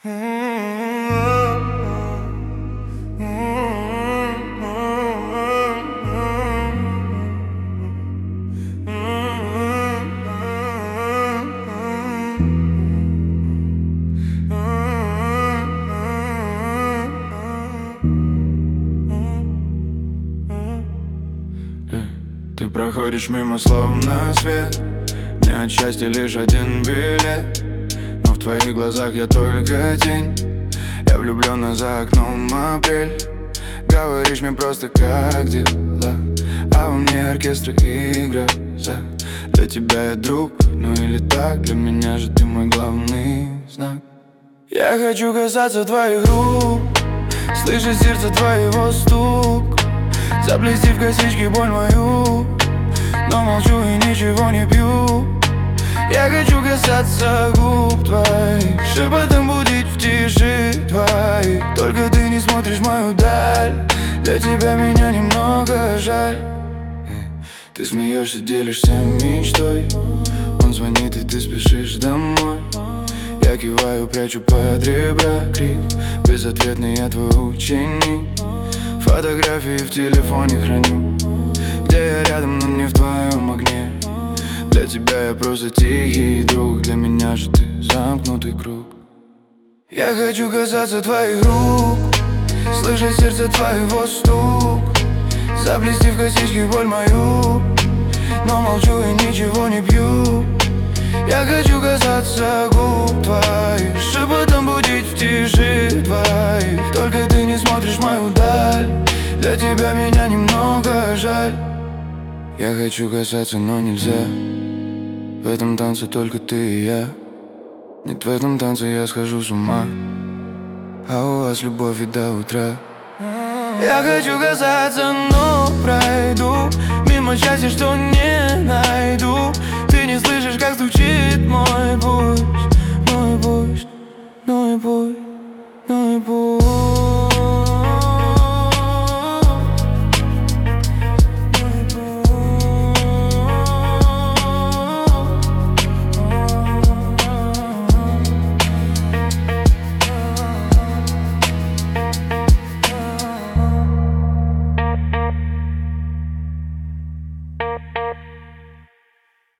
Ты проходишь мимо словно свет, мне от счастья лишь один билет. Но в твоих глазах я только тень, я влюблён, за окном апрель. Говоришь мне просто как дела, а во мне оркестр и гроза. Для тебя я друг, ну или так, для меня же ты мой главный знак. Я хочу касаться твоих рук, слышать сердце твоего стук, заплести в косички боль мою, но молчу и ничего не пью. Я хочу касаться губ твоих, шепотом будить в тиши твоих. Только ты не смотришь в мою даль, для тебя меня немного жаль. Ты смеешься, делишься мечтой, он звонит и ты спешишь домой. Я киваю, прячу под ребра крик, безответный я твой ученик. Фотографии в телефоне храню, где я рядом, но не в твоем огне. Для тебя я просто тихий друг, для меня же ты замкнутый круг. Я хочу касаться твоих рук, слышать сердце твоего стук, заплести в косички боль мою, но молчу и ничего не пью. Я хочу касаться губ твоих, шепотом будить в тиши твоих. Только ты не смотришь в мою даль, для тебя меня немного жаль. Я хочу касаться, но нельзя, в этом танце только ты и я. Нет, в этом танце я схожу с ума, а у вас любовь и до утра. Я хочу касаться, но пройду мимо счастья, что не найду.